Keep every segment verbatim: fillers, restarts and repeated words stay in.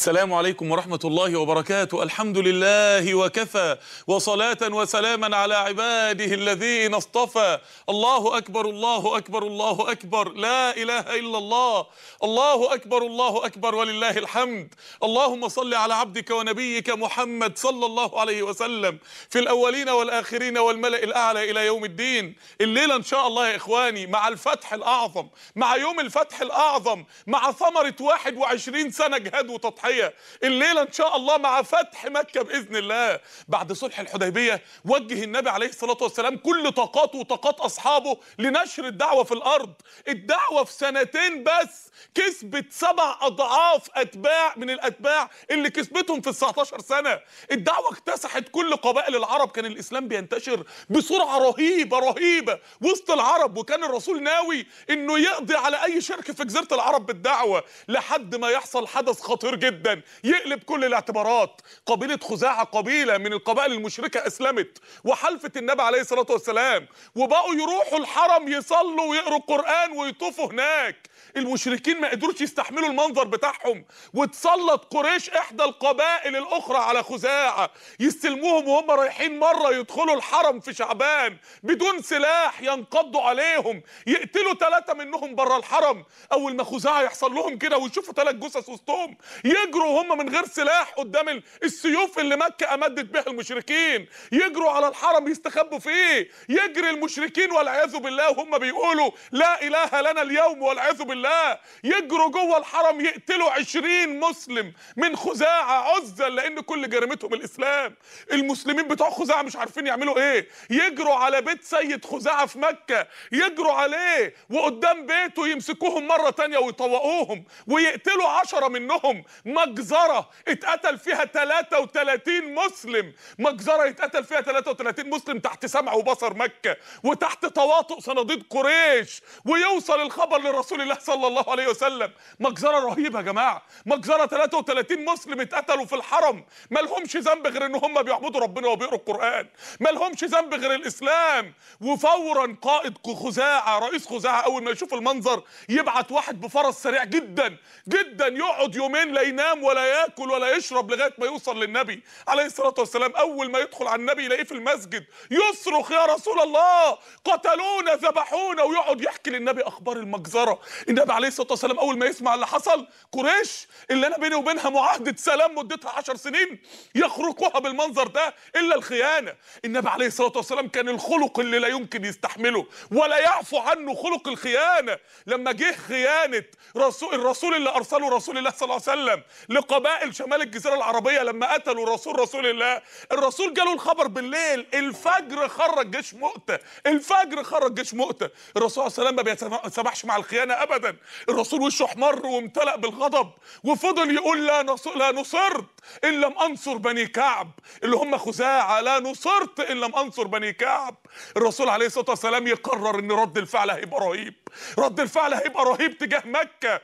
السلام عليكم ورحمة الله وبركاته. الحمد لله وكفى، وصلاة وسلاما على عباده الذين اصطفى. الله أكبر الله أكبر الله أكبر، لا إله إلا الله. الله أكبر الله أكبر ولله الحمد. اللهم صل على عبدك ونبيك محمد صلى الله عليه وسلم في الأولين والآخرين والملأ الأعلى إلى يوم الدين. الليلة إن شاء الله يا إخواني مع الفتح الأعظم، مع يوم الفتح الأعظم، مع ثمرة واحد وعشرين سنة جهاد وتضحية. الليلة إن شاء الله مع فتح مكة بإذن الله. بعد صلح الحديبية وجه النبي عليه الصلاة والسلام كل طاقاته وطاقات أصحابه لنشر الدعوة في الأرض. الدعوة في سنتين بس كسبت سبع أضعاف أتباع من الأتباع اللي كسبتهم في تسعتاشر سنة. الدعوة اكتسحت كل قبائل العرب، كان الإسلام بينتشر بسرعة رهيبة رهيبة وسط العرب، وكان الرسول ناوي إنه يقضي على أي شركة في جزيرة العرب بالدعوة لحد ما يحصل حدث خطير جدا يقلب كل الاعتبارات. قبيلة خزاعة قبيلة من القبائل المشركة أسلمت وحلفت النبي عليه الصلاة والسلام، وبقوا يروحوا الحرم يصلوا ويقروا القرآن ويطوفوا هناك. المشركين ما قدروش يستحملوا المنظر بتاعهم، وتسلط قريش احدى القبائل الاخرى على خزاعة يستلموهم وهم رايحين مرة يدخلوا الحرم في شعبان بدون سلاح، ينقضوا عليهم يقتلوا ثلاثة منهم بره الحرم. اول ما خزاعة يحصل لهم كده ويشوفوا ثلاث جثث وسطهم يجروا هم من غير سلاح قدام السيوف اللي مكة امدت بها المشركين، يجروا على الحرم يستخبوا فيه. يجري المشركين والعياذ بالله وهم بيقولوا لا اله لنا اليوم والعياذ بالله، يجروا جوه الحرم يقتلوا عشرين مسلم من خزاعة عزا، لان كل جريمتهم الاسلام. المسلمين بتوع خزاعة مش عارفين يعملوا ايه، يجروا على بيت سيد خزاعة في مكة، يجروا عليه وقدام بيته يمسكوهم مرة تانية ويطوقوهم ويقتلوا عشرة منهم. مجزرة اتقتل فيها ثلاثة وثلاثين مسلم، مجزرة يتقتل فيها ثلاثة وثلاثين مسلم تحت سمع وبصر مكة وتحت تواطؤ صناديد قريش، ويوصل الخبر لرسول الله صلى الله عليه وسلم. مجزرة رهيبة يا جماعة، مجزرة ثلاثة وثلاثين مسلم اتقتلوا في الحرم، ما لهمش ذنب غير ان هم بيعبدوا ربنا وبيقروا القرآن، ما لهمش ذنب غير الاسلام. وفورا قائد خزاعة رئيس خزاعة اول ما يشوف المنظر يبعت واحد بفرس سريع جدا جدا يقعد يومين لا ينام ولا ياكل ولا يشرب لغاية ما يوصل للنبي عليه الصلاة والسلام. اول ما يدخل على النبي يلاقيه في المسجد يصرخ يا رسول الله قتلونا ذبحونا، ويقعد يحكي للنبي اخبار المجزرة. النبي عليه الصلاة والسلام اول ما يسمع اللي حصل، قريش اللي انا بيني وبينها معاهدة سلام مدتها عشر سنين يخرقوها بالمنظر ده الا الخيانة. النبي عليه الصلاة والسلام كان الخلق اللي لا يمكن يستحمله ولا يعفو عنه خلق الخيانة. لما جه خيانة رسول الرسول اللي ارسله رسول الله صلى الله عليه وسلم لقبائل شمال الجزيرة العربية، لما قتلوا رسول رسول الله، الرسول جاله الخبر بالليل، الفجر خرج جيش مؤتة، الفجر خرج جيش مؤتة. الرسول صلى الله عليه وسلم ما بيسمحش مع الخيانة ابدا. الرسول وشه احمر وامتلأ بالغضب وفضل يقول لا نصر لا نصرت ان لم انصر بني كعب، اللي هم خزاعة، لا نصرت ان لم انصر بني كعب. الرسول عليه الصلاة والسلام يقرر ان رد الفعل هيبقى رهيب، رد الفعل هيبقى رهيب تجاه مكة.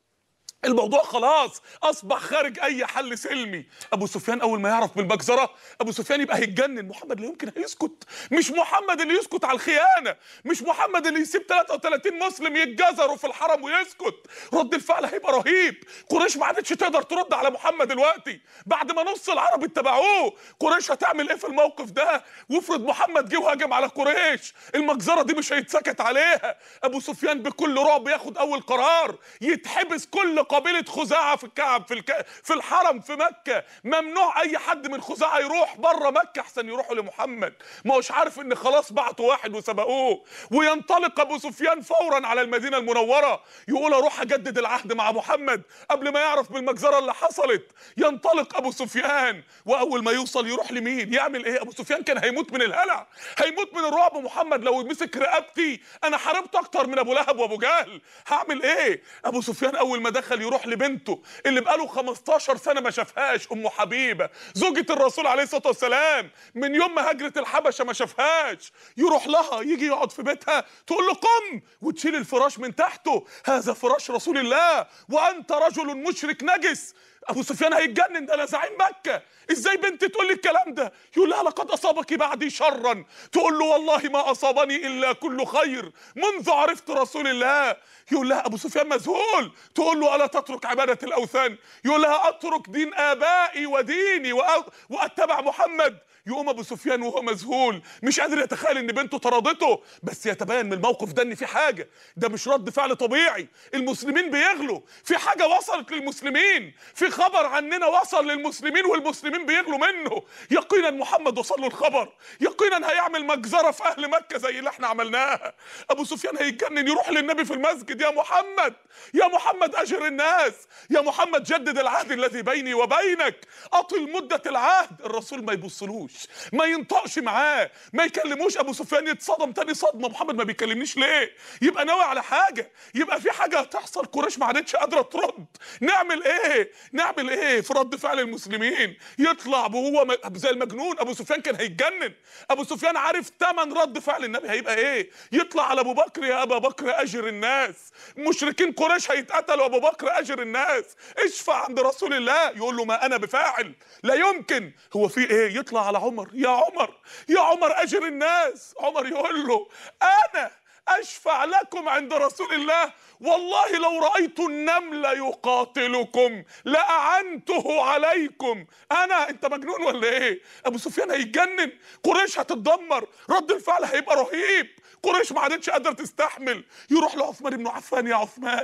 الموضوع خلاص اصبح خارج اي حل سلمي. ابو سفيان اول ما يعرف بالمجزره ابو سفيان يبقى هيتجنن. محمد لا يمكن هيسكت، مش محمد اللي يسكت على الخيانه، مش محمد اللي يسيب ثلاثة وثلاثين مسلم يتجزروا في الحرم ويسكت. رد الفعل هيبقى رهيب. قريش ما عادتش تقدر ترد على محمد دلوقتي بعد ما نص العرب اتبعوه. قريش هتعمل ايه في الموقف ده؟ وافرض محمد جه وهجم على قريش، المجزره دي مش هيتسكت عليها. ابو سفيان بكل رعب ياخد اول قرار، يتحبس كل قبيلة خزاعة في الكعب في الك... في الحرم في مكة. ممنوع اي حد من خزاعة يروح بره مكة احسن يروحوا لمحمد، ما هوش عارف ان خلاص بعتوا واحد وسبقوه. وينطلق ابو سفيان فورا على المدينة المنورة يقول اروح اجدد العهد مع محمد قبل ما يعرف بالمجزرة اللي حصلت. ينطلق ابو سفيان واول ما يوصل يروح لمين؟ يعمل ايه؟ ابو سفيان كان هيموت من الهلع، هيموت من الرعب. محمد لو مسك رقبتي انا حاربت اكتر من ابو لهب وابو جهل، هعمل ايه؟ ابو سفيان اول ما دخل يروح لبنته اللي بقاله خمستاشر سنة ما شافهاش، ام حبيبة زوجة الرسول عليه الصلاة والسلام، من يوم ما هاجرت الحبشة ما شافهاش. يروح لها يجي يقعد في بيتها تقول له قم، وتشيل الفراش من تحته، هذا فراش رسول الله وانت رجل مشرك نجس. ابو سفيان هيتجنن، ده انا زعيم مكه، ازاي بنت تقول لي الكلام ده؟ يقول لها لقد اصابك بعدي شرا، تقول له والله ما اصابني الا كل خير منذ عرفت رسول الله. يقول لها ابو سفيان مذهول، تقول له الا تترك عباده الاوثان؟ يقول لها اترك دين ابائي وديني واتبع محمد. يقوم ابو سفيان وهو مذهول مش قادر يتخيل ان بنته طردته، بس يتبين من الموقف ده ان في حاجه، ده مش رد فعل طبيعي، المسلمين بيغلوا، في حاجه وصلت للمسلمين، في خبر عننا وصل للمسلمين والمسلمين بيغلوا منه. يقينا محمد وصل له الخبر، يقينا هيعمل مجزره في اهل مكه زي اللي احنا عملناها. ابو سفيان هيتجنن، يروح للنبي في المسجد، يا محمد يا محمد اجر الناس، يا محمد جدد العهد الذي بيني وبينك، اطل مده العهد. الرسول ما يبصلوش، ما ينطقش معاه، ما يكلموش. ابو سفيان يتصدم تاني صدمه، محمد ما بيكلمنيش ليه؟ يبقى ناوي على حاجه، يبقى في حاجه هتحصل، قريش ما عادتش قادره ترد. نعمل ايه؟ نعمل ايه في رد فعل المسلمين؟ يطلع وهو زي المجنون. ابو سفيان كان هيتجنن، ابو سفيان عارف ثمن رد فعل النبي هيبقى ايه. يطلع على ابو بكر، يا ابا بكر اجر الناس، مشركين قريش هيتقتلوا، ابو بكر اجر الناس، اشفع عند رسول الله. يقول له ما انا بفاعل، لا يمكن، هو في ايه؟ يطلع على عمر، يا عمر يا عمر اجر الناس. عمر يقول له انا اشفع لكم عند رسول الله، والله لو رأيت النمل يقاتلكم لأعنته عليكم. انا، انت مجنون ولا ايه؟ ابو سفيان هيتجنن، قريش هتتدمر، رد الفعل هيبقى رهيب، قريش ما عادتش قادره تستحمل. يروح لعثمان بن عفان، يا عثمان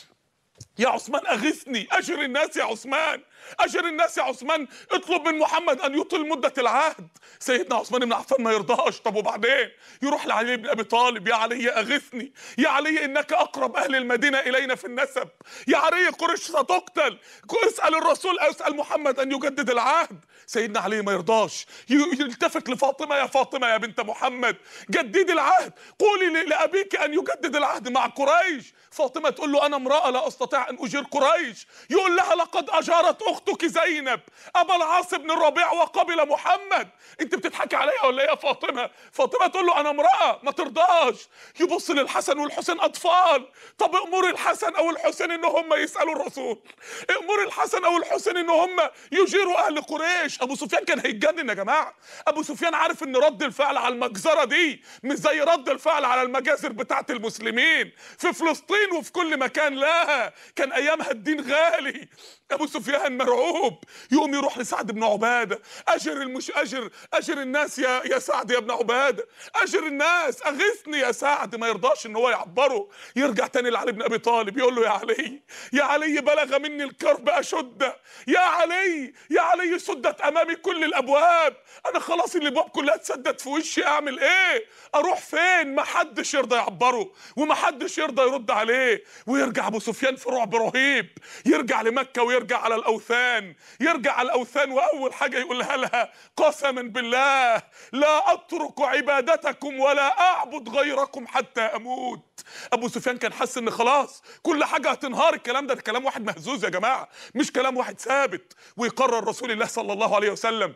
يا عثمان اغثني، اجر الناس يا عثمان، اجر الناس يا عثمان، اطلب من محمد ان يطيل مده العهد. سيدنا عثمان بن عفان ما يرضاش. طب وبعدين؟ يروح لعلي بن ابي طالب، يا علي اغثني، يا علي انك اقرب اهل المدينه الينا في النسب، يا علي قريش ستقتل، اسال الرسول او اسال محمد ان يجدد العهد. سيدنا علي ما يرضاش، يلتفت لفاطمه، يا فاطمه يا بنت محمد جددي العهد، قولي لابيك ان يجدد العهد مع قريش. فاطمه تقول له انا امراه لا استطيع ان اجير قريش. يقول لها لقد اجارت اختك زينب ابا العاص بن الربيع وقبل محمد. انت بتضحكي عليا ولا ايه يا فاطمه؟ فاطمه تقول له انا امراه، ما ترضاش. يبص للحسن والحسين اطفال، طب امر الحسن او الحسين ان هم يسالوا الرسول، امر الحسن او الحسين ان هم يجيروا اهل قريش. ابو سفيان كان هيتجنن يا جماعه. ابو سفيان عارف ان رد الفعل على المجزره دي مش زي رد الفعل على المجازر بتاعت المسلمين في فلسطين وفي كل مكان، لا، كان ايامها الدين غالي. ابو سفيان مرعوب، يقوم يروح لسعد بن عباده، اجر المش اجر اجر الناس يا يا سعد يا ابن عباده، اجر الناس، اغثني يا سعد. ما يرضاش ان هو يعبره. يرجع تاني لعلي بن ابي طالب، يقول له يا علي يا علي بلغ مني الكرب اشده، يا علي يا علي سدت امامي كل الابواب، انا خلاص الابواب كلها اتسدت في وشي، اعمل ايه؟ اروح فين؟ ما حدش يرضى يعبره وما حدش يرضى يرد عليه. ويرجع ابو سفيان في رعب رهيب، يرجع لمكه ويرجع على الاوثان، يرجع على الاوثان واول حاجه يقولها لها قسما بالله لا اترك عبادتكم ولا اعبد غيركم حتى اموت. ابو سفيان كان حاسس ان خلاص كل حاجه هتنهار. الكلام ده, ده كلام واحد مهزوز يا جماعه، مش كلام واحد ثابت. ويقرر رسول الله صلى الله عليه وسلم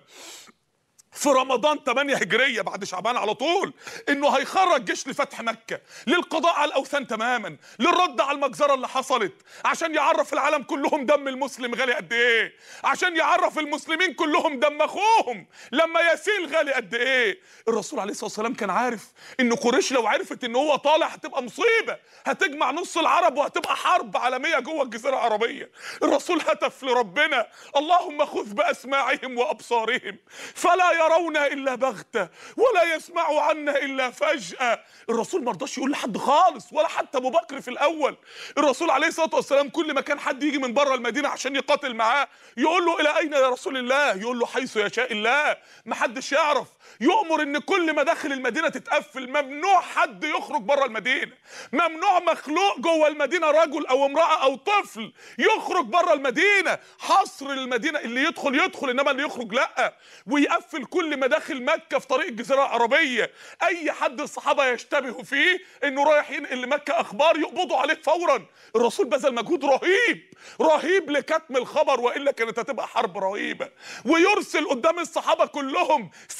في رمضان ثمانية هجرية بعد شعبان على طول انه هيخرج جيش لفتح مكة، للقضاء على الاوثان تماما، للرد على المجزرة اللي حصلت، عشان يعرف العالم كلهم دم المسلم غالي قد ايه، عشان يعرف المسلمين كلهم دم اخوهم لما يسيل غالي قد ايه. الرسول عليه الصلاة والسلام كان عارف ان قريش لو عرفت ان هو طالع هتبقى مصيبة، هتجمع نص العرب وهتبقى حرب عالمية جوه الجزيرة العربية. الرسول هتف لربنا اللهم خذ باسماعهم وابصارهم فلا يرونا الا بغته ولا يسمعوا عنا الا فجأة. الرسول ما رضاش يقول لحد خالص، ولا حتى ابو بكر في الاول. الرسول عليه الصلاه والسلام كل ما كان حد يجي من بره المدينه عشان يقاتل معاه يقول له الى اين يا رسول الله؟ يقول له حيث يشاء الله، ما حدش يعرف. يؤمر ان كل مداخل المدينه تتقفل، ممنوع حد يخرج بره المدينه، ممنوع مخلوق جوه المدينه رجل او امراه او طفل يخرج بره المدينه. حصر المدينه، اللي يدخل يدخل انما اللي يخرج لا. ويقفل كل مداخل مكه في طريق الجزيره العربيه، اي حد الصحابه يشتبهوا فيه انه رايح ينقل لمكه اخبار يقبضوا عليه فورا. الرسول بذل مجهود رهيب رهيب لكتم الخبر، والا كانت هتبقى حرب رهيبه. ويرسل قدام الصحابه كلهم سريه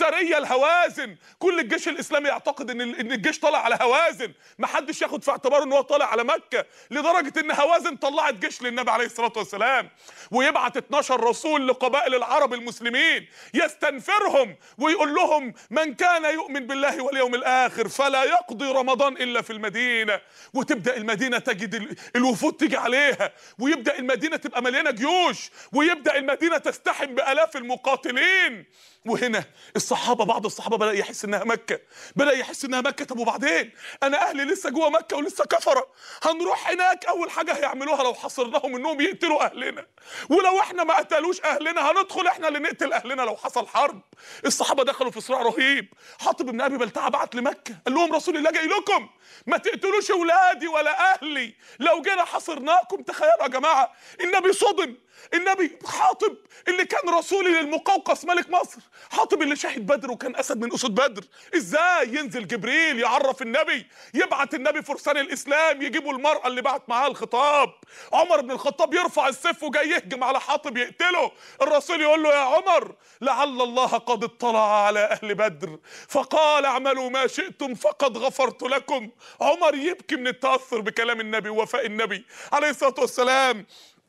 دخل هوازن. كل الجيش الاسلامي يعتقد ان ان الجيش طالع على هوازن، محدش ياخد في اعتباره ان هو طالع على مكه، لدرجه ان هوازن طلعت جيش للنبي عليه الصلاه والسلام، ويبعت اتناشر رسول لقبائل العرب المسلمين يستنفرهم ويقول لهم من كان يؤمن بالله واليوم الاخر فلا يقضي رمضان الا في المدينه. وتبدا المدينه تجد الوفود تيجي عليها، ويبدا المدينه تبقى مليانه جيوش، ويبدا المدينه تستحم بالاف المقاتلين. وهنا الصحابه، بعض الصحابه بدا يحس انها مكه، بدا يحس انها مكه. طب وبعدين؟ انا اهلي لسه جوه مكه ولسه كفره، هنروح هناك اول حاجه هيعملوها لو حصرناهم انهم يقتلوا اهلنا، ولو احنا ما قتلوش اهلنا هندخل احنا اللي نقتل اهلنا لو حصل حرب. الصحابه دخلوا في صراع رهيب. حاطب بن ابي بلتعه بعت لمكه قال لهم رسول الله جاي لكم، ما تقتلوش اولادي ولا اهلي، لو جينا حصرناكم. تخيلوا يا جماعه، النبي صدم. النبي حاطب اللي كان رسولي للمقوقس ملك مصر، حاطب اللي شهد بدر وكان اسد من اسود بدر، ازاي ينزل جبريل يعرف النبي، يبعت النبي فرسان الاسلام يجيبوا المرأة اللي بعت معاها الخطاب؟ عمر بن الخطاب يرفع السيف وجاي يهجم على حاطب يقتله. الرسول يقول له يا عمر لعل الله قد اطلع على اهل بدر فقال اعملوا ما شئتم فقد غفرت لكم. عمر يبكي من التاثر بكلام النبي ووفاء النبي عليه الصلاه والسلام.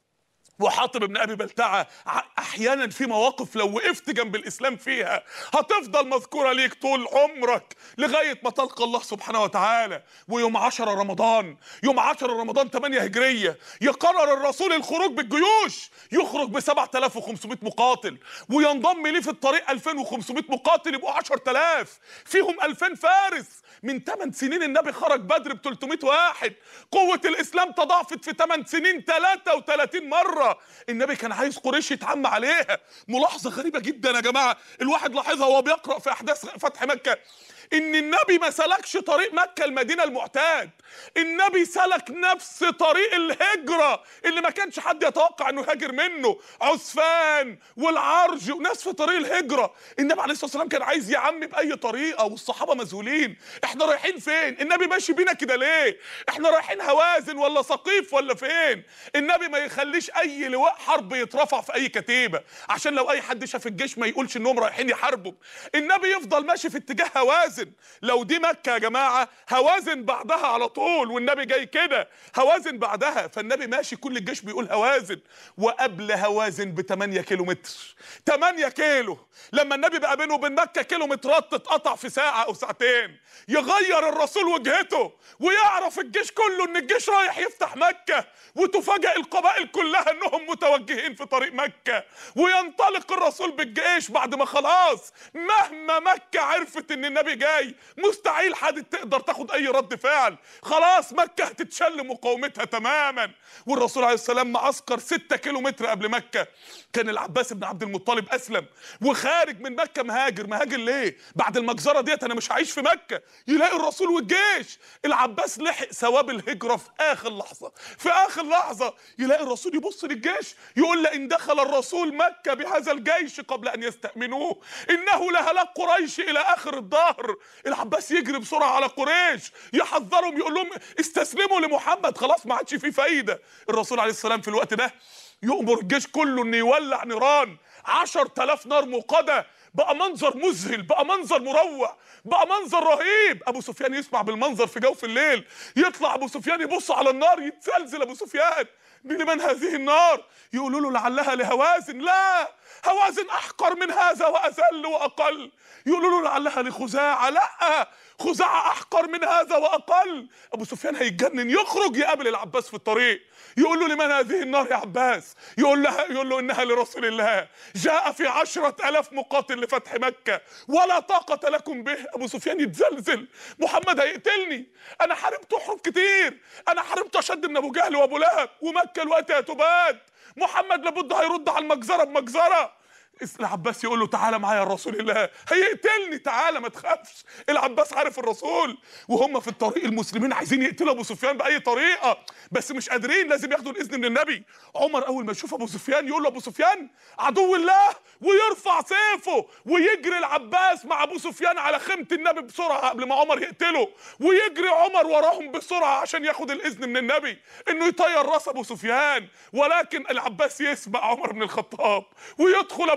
وحاطب بن ابي بلتعه احيانا في مواقف لو وقفت جنب الاسلام فيها هتفضل مذكوره ليك طول عمرك لغايه ما تلقى الله سبحانه وتعالى. ويوم عشرة رمضان، يوم عشرة رمضان تمانية هجريه، يقرر الرسول الخروج بالجيوش، يخرج ب سبعة آلاف وخمسمائة مقاتل، وينضم ليه في الطريق ألفين وخمسمائة مقاتل، يبقوا عشرة آلاف، فيهم ألفين فارس. من ثمان سنين النبي خرج بدر ب ثلاثمائة واحد، قوه الاسلام تضاعفت في ثمان سنين ثلاثة وثلاثين مره. النبي كان عايز قريش يتعم عليها. ملاحظه غريبه جدا يا جماعه الواحد لاحظها وهو بيقرا في احداث فتح مكه، ان النبي ما سلكش طريق مكه المدينه المعتاد، النبي سلك نفس طريق الهجره اللي ما كانش حد يتوقع انه يهاجر منه، عسفان والعرج وناس في طريق الهجره. النبي عليه الصلاه والسلام كان عايز يعم باي طريقه، والصحابه مذهولين، احنا رايحين فين؟ النبي ماشي بينا كده ليه؟ احنا رايحين هوازن ولا ثقيف ولا فين؟ النبي ما يخليش اي لواء حرب يترفع في اي كتيبه عشان لو اي حد شاف الجيش ما يقولش انهم رايحين يحاربوا. النبي يفضل ماشي في اتجاه هوازن. لو دي مكه يا جماعه، هوازن بعدها على طول، والنبي جاي كده هوازن بعدها، فالنبي ماشي كل الجيش بيقول هوازن. وقبل هوازن ب ثمانية كيلو متر، ثمانية كيلو، لما النبي بقى بينه وبين مكه كيلومترات تتقطع في ساعه او ساعتين، يغير الرسول وجهته ويعرف الجيش كله ان الجيش رايح يفتح مكه، وتفاجئ القبائل كلها انهم متوجهين في طريق مكه، وينطلق الرسول بالجيش بعد ما خلاص مهما مكه عرفت ان النبي جاي مستحيل حد تقدر تاخد اي رد فعل، خلاص مكه هتتشل مقاومتها تماما. والرسول عليه السلام معسكر ستة كيلو متر قبل مكه، كان العباس بن عبد المطلب اسلم وخارج من مكه مهاجر. مهاجر ليه؟ بعد المجزره ديت انا مش هعيش في مكه. يلاقي الرسول والجيش، العباس لحق ثواب الهجره في اخر لحظه، في اخر لحظه يلاقي الرسول يبص للجيش يقول لئن دخل الرسول مكه بهذا الجيش قبل ان يستأمنوه انه لهلاك قريش الى اخر الدهر. العباس يجري بسرعه على قريش يحذرهم يقول لهم استسلموا لمحمد، خلاص ما عادش فيه فايده. الرسول عليه السلام في الوقت ده يؤمر الجيش كله انه يولع نيران، عشرة آلاف نار موقده. بقى منظر مذهل، بقى منظر مروع، بقى منظر رهيب. ابو سفيان يسمع بالمنظر في جوف الليل، يطلع ابو سفيان يبص على النار يتزلزل ابو سفيان، لمن هذه النار؟ يقولوا له لعلها لهوازن. لا، هوازن احقر من هذا واذل واقل. يقولوا له لعلها لخزاعه. لا، خزاعه احقر من هذا واقل. ابو سفيان هيتجنن، يخرج يقابل العباس في الطريق، يقول له لمن هذه النار يا عباس؟ يقول لها يقول له انها لرسول الله جاء في عشرة آلاف مقاتل لفتح مكه ولا طاقه لكم به. ابو سفيان يتزلزل، محمد هيقتلني، انا حاربت حروب كتير، انا حاربت اشد من ابو جهل وابو لهب، ومكه الوقت هتباد، محمد لابد هيرد على المجزره بمجزره. العباس يقول له تعالى معايا يا رسول الله، هيقتلني، تعالى ما تخافش. العباس عارف الرسول، وهم في الطريق المسلمين عايزين يقتلوا ابو سفيان باي طريقه بس مش قادرين، لازم ياخدوا الاذن من النبي. عمر اول ما يشوف ابو سفيان يقول له ابو سفيان عدو الله، ويرفع سيفه ويجري العباس مع ابو سفيان على خيمه النبي بسرعه قبل ما عمر يقتله، ويجري عمر وراهم بسرعه عشان ياخد الاذن من النبي انه يطير راس ابو سفيان. ولكن العباس يسبق عمر بن الخطاب ويدخل ابو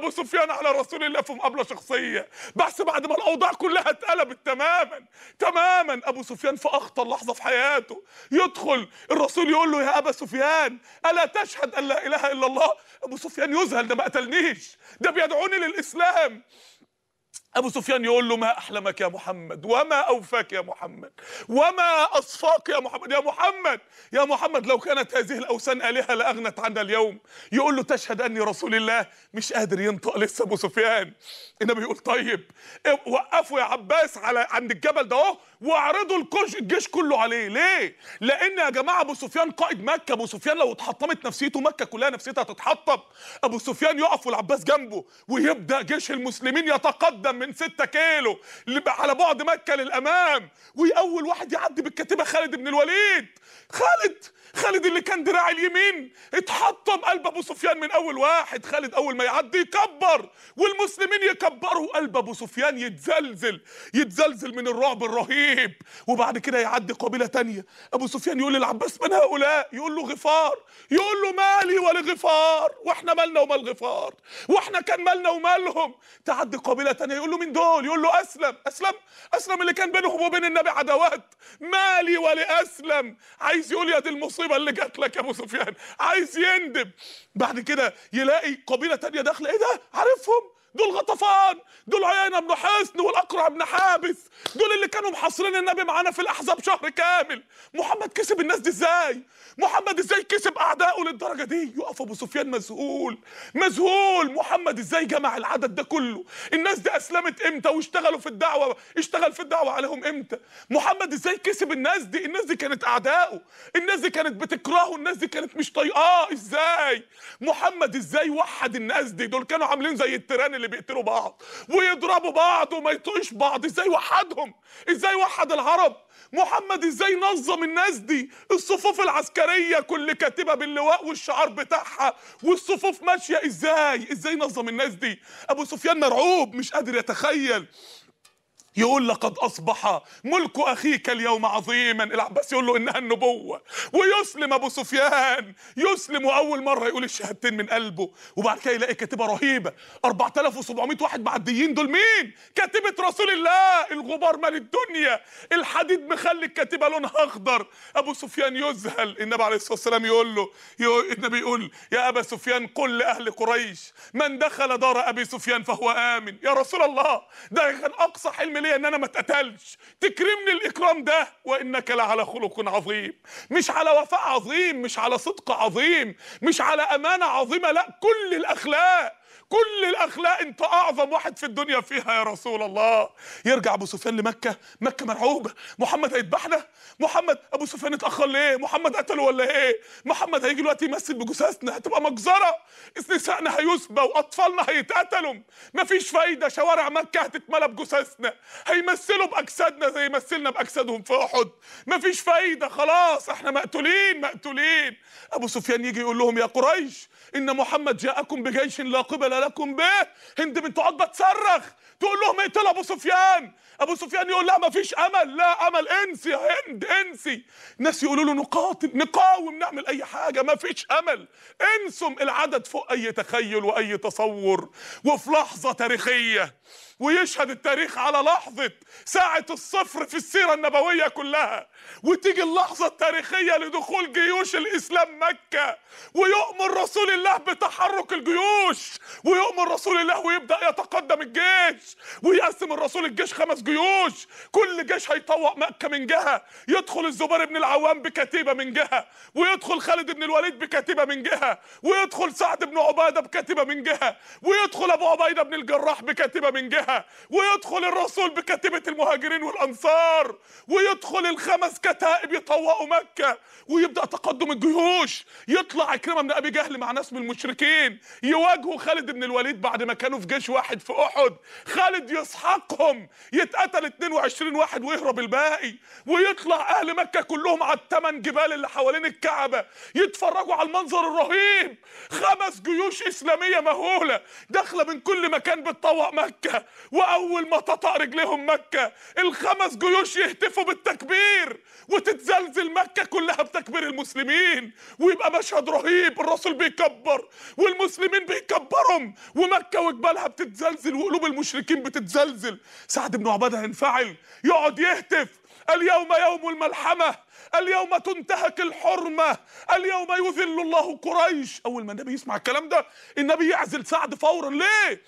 ابو سفيان على رسول الله في مقابله شخصيه، بس بعد ما الاوضاع كلها اتقلبت تماما تماما. ابو سفيان في اخطر لحظه في حياته يدخل الرسول يقول له يا ابا سفيان الا تشهد ان لا اله الا الله؟ ابو سفيان يذهل، ده ما قتلنيش، ده بيدعوني للاسلام. ابو سفيان يقول له ما احلمك يا محمد، وما اوفاك يا محمد، وما اصفاك يا محمد. يا محمد يا محمد لو كانت هذه الاوثان الهه لاغنت عنا اليوم. يقول له تشهد اني رسول الله؟ مش قادر ينطق لسه ابو سفيان. النبي يقول طيب وقفوا يا عباس على عند الجبل ده اهو واعرضوا الجيش كله عليه. ليه؟ لان يا جماعه ابو سفيان قائد مكه. ابو سفيان لو اتحطمت نفسيته مكه كلها نفسيتها هتتحطم. ابو سفيان يقف والعباس جنبه ويبدا جيش المسلمين يتقدم من ستة كيلو على بعد مكه للامام، واول واحد يعدي بالكتيبه خالد بن الوليد. خالد خالد اللي كان دراع اليمين اتحطم قلب ابو سفيان من اول واحد. خالد اول ما يعدي يكبر والمسلمين يكبروا، قلب ابو سفيان يتزلزل يتزلزل من الرعب الرهيب. وبعد كده يعدي قبيله تانية. ابو سفيان يقول للعباس من هؤلاء؟ يقول له غفار. يقول له مالي ولغفار، واحنا مالنا ومال غفار، واحنا كان مالنا ومالهم. تعدي قبيله تانية يقول له مين دول؟ يقول له اسلم. اسلم اسلم اللي كان بينهم وبين النبي عداوات. مالي ولاسلم. عايز يقول يا دي المصيبه اللي جات لك يا ابو سفيان، عايز يندب. بعد كده يلاقي قبيله تانية داخله، ايه ده؟ عارفهم؟ دول غطفان، دول عيينة بن حصن والاقرع بن حابس، دول اللي كانوا محاصرين النبي معانا في الاحزاب شهر كامل. محمد كسب الناس دي ازاي؟ محمد ازاي كسب اعدائه للدرجه دي؟ يقف ابو سفيان مذهول مذهول. محمد ازاي جمع العدد ده كله؟ الناس دي اسلمت امتى واشتغلوا في الدعوه؟ اشتغل في الدعوه عليهم امتى؟ محمد ازاي كسب الناس دي؟ الناس دي كانت اعدائه، الناس دي كانت بتكرهه، الناس دي كانت مش طايقاه. ازاي محمد ازاي وحد الناس دي؟ دول كانوا عاملين زي التيران اللي بيقتلوا بعض ويضربوا بعض وما يطيقوش بعض. ازاي وحدهم؟ ازاي وحد العرب؟ محمد ازاي نظم الناس دي؟ الصفوف العسكريه كل كاتبه باللواء والشعار بتاعها والصفوف ماشيه. ازاي ازاي نظم الناس دي؟ ابو سفيان مرعوب مش قادر يتخيل. يقول لقد اصبح ملك اخيك اليوم عظيما. العباس يقول له انها النبوه. ويسلم ابو سفيان، يسلم واول مره يقول الشهادتين من قلبه. وبعد كده يلاقي كتيبه رهيبه أربعة آلاف وسبعمائة واحد معديين. دول مين؟ كتيبه رسول الله. الغبار مال الدنيا، الحديد مخلي الكتيبه لونها اخضر. ابو سفيان يذهل. النبي عليه الصلاه والسلام يقول له يقول النبي يقول يا ابا سفيان قل لاهل قريش من دخل دار ابي سفيان فهو امن. يا رسول الله ده كان اقصى حلم ليه ان انا ما اتقتلش، تكرمني الاكرام ده. وانك لعلى خلق عظيم. مش على وفاء عظيم، مش على صدق عظيم، مش على امانه عظيمه، لا كل الاخلاق كل الاخلاق انت اعظم واحد في الدنيا فيها يا رسول الله. يرجع ابو سفيان لمكه، مكه مرعوبه. محمد هيذبحنا؟ محمد ابو سفيان اتاخر ليه؟ محمد قتله ولا ايه؟ محمد هيجي دلوقتي يمثل بجثثنا، هتبقى مجزره، نسائنا هيسبى واطفالنا هيتقتلوا. مفيش فايده، شوارع مكه هتتملى بجثثنا، هيمثلوا باجسادنا زي مثلنا باجسادهم في احد. مفيش فايده، خلاص احنا مقتولين مقتولين. ابو سفيان يجي يقول لهم يا قريش ان محمد جاءكم بجيش لا قبل لكم به. هند بنت عتبه تصرخ تقول لهم اقتلوا ابو سفيان. ابو سفيان يقول لا مفيش امل، لا امل، انسي يا هند انسي. الناس يقولوا له نقاتل نقاوم نعمل اي حاجه، مفيش امل، انسم. العدد فوق اي تخيل واي تصور. وفي لحظه تاريخيه ويشهد التاريخ على لحظه ساعه الصفر في السيره النبويه كلها، وتيجي اللحظه التاريخيه لدخول جيوش الاسلام مكه، ويؤمر رسول الله بتحرك الجيوش، ويؤمر رسول الله ويبدا يتقدم الجيش، ويقسم الرسول الجيش خمس جيوش. كل جيش هيطوق مكه من جهه، يدخل الزبير بن العوام بكتيبه من جهه، ويدخل خالد بن الوليد بكتيبه من جهه، ويدخل سعد بن عباده بكتيبه من جهه، ويدخل ابو عبيده بن الجراح بكتيبه من جهه، ويدخل الرسول بكتيبه المهاجرين والانصار، ويدخل الخمس كتائب يطوقوا مكه، ويبدا تقدم الجيوش. يطلع عكرمه بن ابي جهل مع ناس من المشركين يواجهوا خالد بن الوليد بعد ما كانوا في جيش واحد في احد. خالد يسحقهم، يتقتل اتنين وعشرين واحد ويهرب الباقي. ويطلع اهل مكه كلهم على الثمان جبال اللي حوالين الكعبه يتفرجوا على المنظر الرهيب. خمس جيوش اسلاميه مهوله داخله من كل مكان بتطوق مكه. واول ما تطأ رجليهم مكة الخمس جيوش يهتفوا بالتكبير وتتزلزل مكة كلها بتكبير المسلمين، ويبقى مشهد رهيب، الرسول بيكبر والمسلمين بيكبرهم ومكة وجبالها بتتزلزل وقلوب المشركين بتتزلزل. سعد بن عبادة هينفعل، يقعد يهتف: اليوم يوم الملحمة، اليوم تنتهك الحرمة، اليوم يذل الله قريش. اول ما النبي يسمع الكلام ده النبي يعزل سعد فورا. ليه؟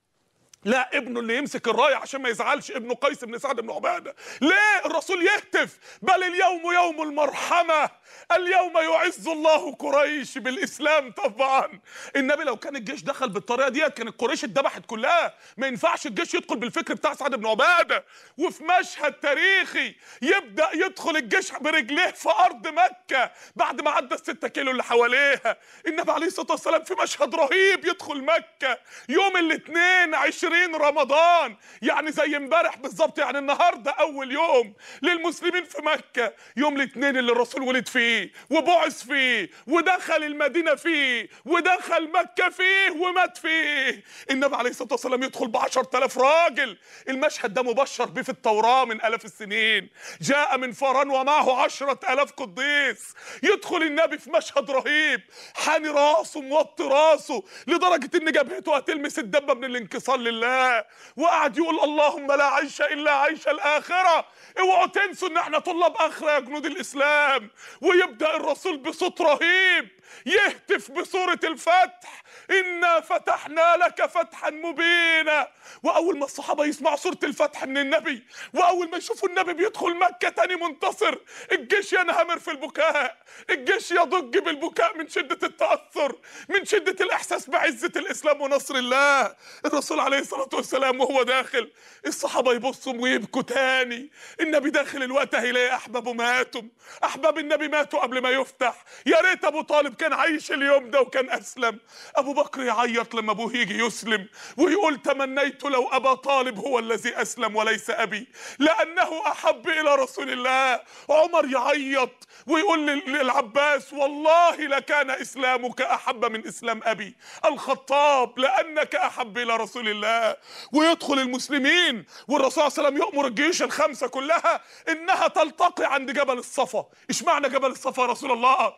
لا ابنه اللي يمسك الرايه عشان ما يزعلش، ابنه قيس بن سعد بن عباده. ليه الرسول يهتف: بل اليوم يوم المرحمه، اليوم يعز الله قريش بالاسلام. طبعا النبي لو كان الجيش دخل بالطريقه ديت كانت قريش اتذبحت كلها. ما ينفعش الجيش يدخل بالفكر بتاع سعد بن عباده. وفي مشهد تاريخي يبدا يدخل الجيش برجليه في ارض مكه بعد ما عدى الستة كيلو اللي حواليها. النبي عليه الصلاه والسلام في مشهد رهيب يدخل مكه يوم الاثنين عشرين رمضان، يعني زي امبارح بالظبط، يعني النهارده اول يوم للمسلمين في مكه، يوم الاثنين اللي الرسول ولد فيه وبعث فيه ودخل المدينه فيه ودخل مكه فيه ومات فيه. النبي عليه الصلاه والسلام يدخل ب عشرة آلاف راجل. المشهد ده مبشر به في التوراه من الاف السنين. جاء من فاران ومعه عشرة آلاف قديس. يدخل النبي في مشهد رهيب، حاني راسه موطي راسه لدرجه ان جبهته هتلمس الدبه من الانكسار لله، وقعد يقول: اللهم لا عيش الا عيش الاخره. اوعوا تنسوا ان احنا طلاب اخره يا جنود الاسلام. ويبدا الرسول بصوت رهيب يهتف بسوره الفتح: انا فتحنا لك فتحا مبينا. واول ما الصحابه يسمعوا سوره الفتح من النبي، واول ما يشوفوا النبي بيدخل مكه تاني منتصر، الجيش ينهمر في البكاء، الجيش يضج بالبكاء من شده التاثر، من شده الاحساس بعزه الاسلام ونصر الله. الرسول عليه الصلاه والسلام وهو داخل الصحابه يبصوا ويبكوا تاني. النبي داخل الوقت هيلاقي احبابه ماتوا، احباب النبي ماتوا قبل ما يفتح. يا ريت ابو طالب كان عايش اليوم ده وكان اسلم. ابو بكر يعيط لما ابوه يجي يسلم ويقول: تمنيت لو ابا طالب هو الذي اسلم وليس ابي لانه احب الى رسول الله. عمر يعيط ويقول للعباس: والله لكان اسلامك احب من اسلام ابي. الخطاب: لانك احب الى رسول الله. ويدخل المسلمين والرسول صلى الله عليه وسلم يؤمر الجيوش الخمسه كلها انها تلتقي عند جبل الصفا. اشمعنى جبل الصفا يا رسول الله؟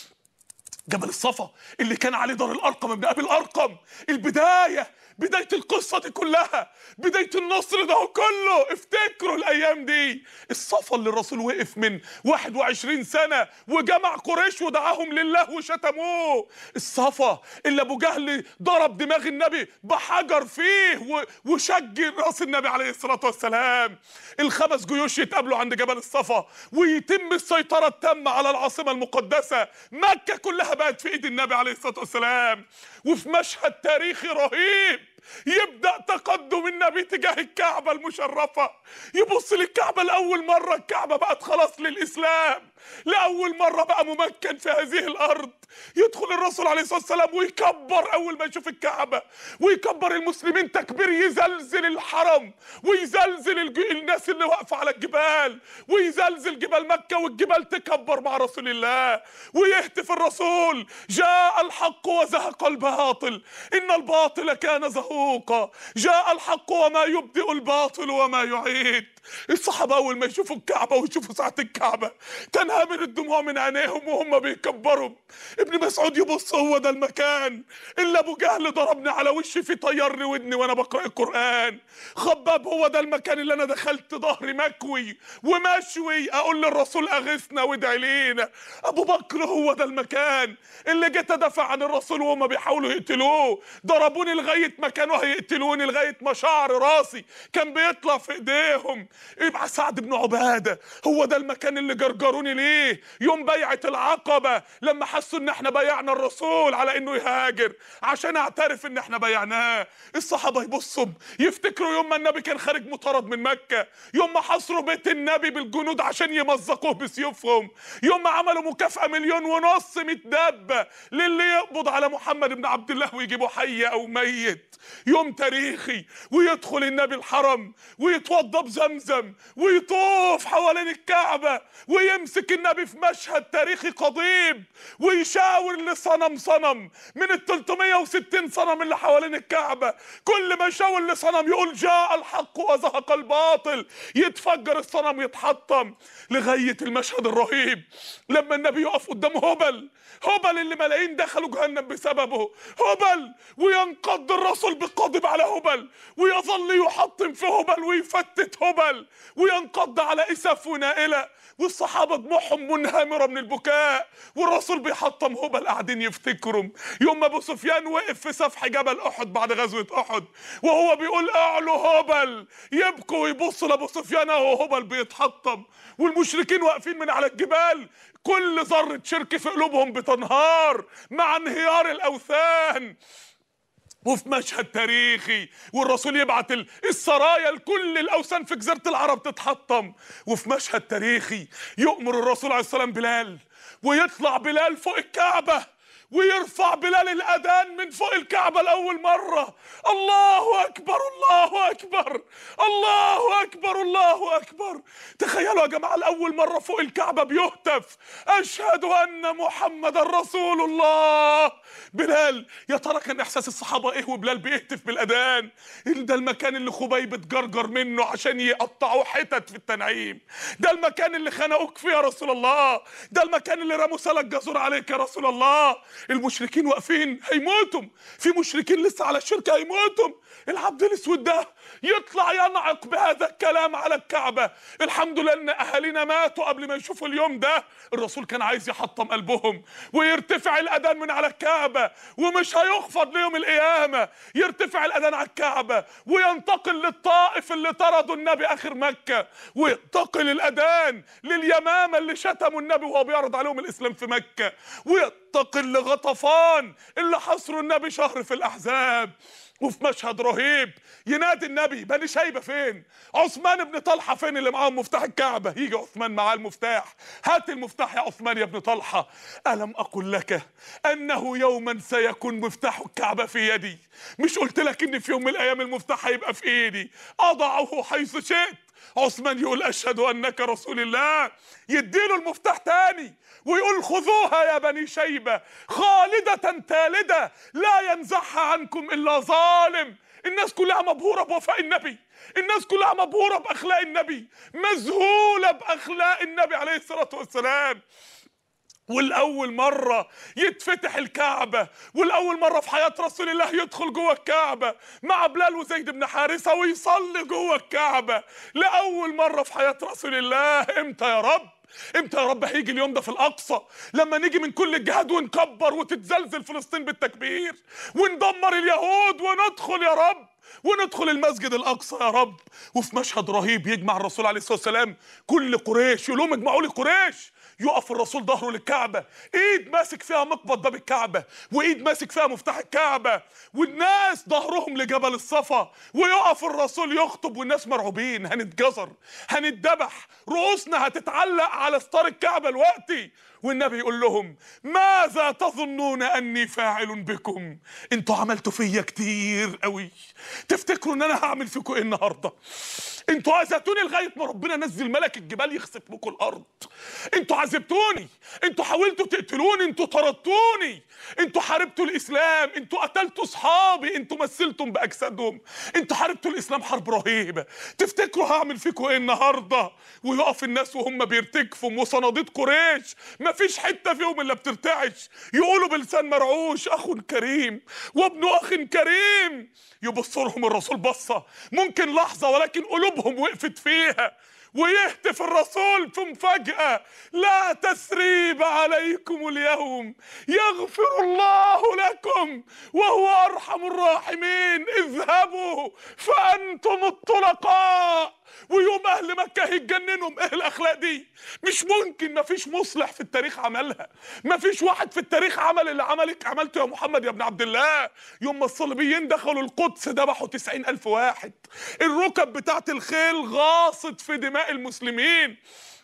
جبل الصفا اللي كان عليه دار الارقم ابن ابي الارقم. البدايه، بدايه القصه دي كلها، بدايه النصر ده كله. افتكروا الايام دي، الصفا اللي الرسول وقف من واحد وعشرين سنه وجمع قريش ودعاهم لله وشتموه. الصفا اللي ابو جهل ضرب دماغ النبي بحجر فيه وشج راس النبي عليه الصلاه والسلام. الخمس جيوش يتقابلوا عند جبل الصفا ويتم السيطره التامه على العاصمه المقدسه. مكه كلها بقت في ايد النبي عليه الصلاه والسلام. وفي مشهد تاريخي رهيب يبدأ تقدم النبي تجاه الكعبة المشرفة. يبص للكعبة لأول مرة، الكعبة بقت خلاص للإسلام، لأول مرة بقى ممكن في هذه الأرض. يدخل الرسول عليه الصلاة والسلام ويكبر أول ما يشوف الكعبة، ويكبر المسلمين تكبير يزلزل الحرم ويزلزل الج... الناس اللي واقفة على الجبال، ويزلزل جبال مكة والجبال تكبر مع رسول الله. ويهتف الرسول: جاء الحق وزهق الباطل إن الباطل كان زهوقا، جاء الحق وما يبدئ الباطل وما يعيد. الصحابة أول ما يشوفوا الكعبة ويشوفوا ساعة الكعبة تنهمر الدموع من عينيهم وهم بيكبروا. ابن مسعود يبص: هو ده المكان اللي أبو جهل ضربني على وشي فيه، طيرني ودني وأنا بقرأ القرآن. خباب: هو ده المكان اللي أنا دخلت ظهري مكوي ومشوي أقول للرسول أغثنا وادعي لينا. أبو بكر: هو ده المكان اللي جيت أدافع عن الرسول وهم بيحاولوا يقتلوه، ضربوني لغاية ما كانوا هيقتلوني، لغاية ما شعر راسي كان بيطلع في إيديهم. يبقى سعد بن عبادة: هو ده المكان اللي جرجروني ليه يوم بيعة العقبة، لما حسوا ان احنا بيعنا الرسول على انه يهاجر عشان اعترف ان احنا بيعناه. الصحابة يبصوا يفتكروا يوم ما النبي كان خارج مطارد من مكة، يوم ما حصروا بيت النبي بالجنود عشان يمزقوه بسيوفهم، يوم ما عملوا مكافأة مليون ونص مية دبة للي يقبض على محمد بن عبد الله ويجيبه حي او ميت. يوم تاريخي. ويدخل النبي الحرم ويتوضى بزمزم ويزمزم ويطوف حوالين الكعبة ويمسك النبي في مشهد تاريخي قضيب ويشاور لصنم صنم من ال ثلاثمائة وستين صنم اللي حوالين الكعبة، كل ما يشاور لصنم يقول جاء الحق وزهق الباطل، يتفجر الصنم يتحطم، لغاية المشهد الرهيب لما النبي يقف قدام هبل، هبل اللي ملايين دخلوا جهنم بسببه، هبل، وينقض الرسول بالقضيب على هبل ويظل يحطم في هبل ويفتت هبل وينقض على إسف ونائلة، والصحابة دموعهم منهمرة من البكاء، والرسول بيحطم هبل قاعدين يفتكروا يوم ابو سفيان وقف في سفح جبل احد بعد غزوة احد وهو بيقول اعلو هبل، يبكوا ويبصوا لابو سفيان وهو هبل بيتحطم، والمشركين واقفين من على الجبال كل ذرة شرك في قلوبهم بتنهار مع انهيار الاوثان. وفي مشهد تاريخي والرسول يبعت السرايا لكل الاوثان في جزيرة العرب تتحطم، وفي مشهد تاريخي يؤمر الرسول عليه السلام بلال ويطلع بلال فوق الكعبة ويرفع بلال الأذان من فوق الكعبة لأول مرة، الله أكبر الله أكبر الله أكبر الله أكبر. تخيلوا يا جماعة لأول مرة فوق الكعبة بيهتف أشهد أن محمد رسول الله. بلال، يا ترى كان إحساس الصحابة إيه وبلال بيهتف بالأذان؟ ده المكان اللي خبيب اتجرجر منه عشان يقطعوا حتت في التنعيم، ده المكان اللي خنقوك فيه يا رسول الله، ده المكان اللي رموا سلك جزور عليك يا رسول الله. المشركين واقفين هيموتوا، في مشركين لسه على الشرك هيموتوا، العبد الاسود ده يطلع ينعق بهذا الكلام على الكعبة. الحمد لله ان اهالينا ماتوا قبل ما يشوفوا اليوم ده، الرسول كان عايز يحطم قلبهم ويرتفع الاذان من على الكعبة ومش هيخفض ليوم القيامة، يرتفع الاذان على الكعبة وينتقل للطائف اللي طردوا النبي اخر مكة، وينتقل الاذان لليمامة اللي شتموا النبي وهو بيعرض عليهم الاسلام في مكة، وينتقل لغطفان اللي حصروا النبي شهر في الاحزاب. وفي مشهد رهيب ينادي النبي بني شيبة فين؟ عثمان بن طلحة فين اللي معاهم مفتاح الكعبة؟ يجي عثمان معاه المفتاح، هات المفتاح يا عثمان يا ابن طلحة، ألم أقل لك أنه يوما سيكون مفتاح الكعبة في يدي؟ مش قلت لك إن في يوم من الأيام المفتاح هيبقى في إيدي أضعه حيث شئت؟ عثمان يقول أشهد أنك رسول الله، يديله المفتاح تاني ويقول خذوها يا بني شيبة خالدة تالدة لا ينزعها عنكم إلا ظالم. الناس كلها مبهورة بوفاء النبي، الناس كلها مبهورة بأخلاق النبي، مذهولة بأخلاق النبي عليه الصلاة والسلام. والأول مرة يتفتح الكعبة، والأول مرة في حياة رسول الله يدخل جوه الكعبة مع بلال وزيد بن حارثة ويصلي جوه الكعبة لأول مرة في حياة رسول الله. امتى يا رب؟ امتى يا رب هيجي اليوم ده في الأقصى لما نيجي من كل الجهات ونكبر وتتزلزل فلسطين بالتكبير وندمر اليهود وندخل يا رب وندخل المسجد الأقصى يا رب؟ وفي مشهد رهيب يجمع الرسول عليه الصلاة والسلام كل قريش، يقول لهم اجمعوا لي قريش. يقف الرسول ظهره للكعبة، ايد ماسك فيها مقبض باب الكعبة وايد ماسك فيها مفتاح الكعبة، والناس ظهرهم لجبل الصفا، ويقف الرسول يخطب والناس مرعوبين، هنتجزر هنتذبح رؤوسنا هتتعلق على ستار الكعبة دلوقتي. والنبي يقول لهم ماذا تظنون اني فاعل بكم؟ انتوا عملتوا فيا كتير قوي، تفتكروا ان انا هعمل فيكم ايه النهارده؟ انتوا عزتوني لغايه ما ربنا نزل ملك الجبال يخسف بكم الارض، انتوا عذبتوني، انتوا حاولتوا تقتلوني، انتوا طردتوني، انتوا حاربتوا الاسلام، انتوا قتلتوا اصحابي، انتوا مثلتم باجسادهم، انتوا حاربتوا الاسلام حرب رهيبه، تفتكروا هعمل فيكم ايه النهارده؟ ويقف الناس وهم بيرتجفوا وصناديد قريش مفيش حته فيهم الا بترتعش، يقولوا بلسان مرعوش اخ كريم وابن اخ كريم. يبص لهم الرسول بصه ممكن لحظه ولكن قلوبهم وقفت فيها، ويهتف الرسول في مفاجأة لا تثريب عليكم اليوم يغفر الله لكم وهو أرحم الراحمين اذهبوا فأنتم الطلقاء. ويوم أهل مكة هيتجننهم، ايه الأخلاق دي؟ مش ممكن، مفيش مصلح في التاريخ عملها، مفيش واحد في التاريخ عمل اللي عملك عملته يا محمد يا ابن عبد الله. يوم ما الصليبيين دخلوا القدس ذبحوا تسعين ألف واحد، الركب بتاعت الخيل غاصت في دماء المسلمين.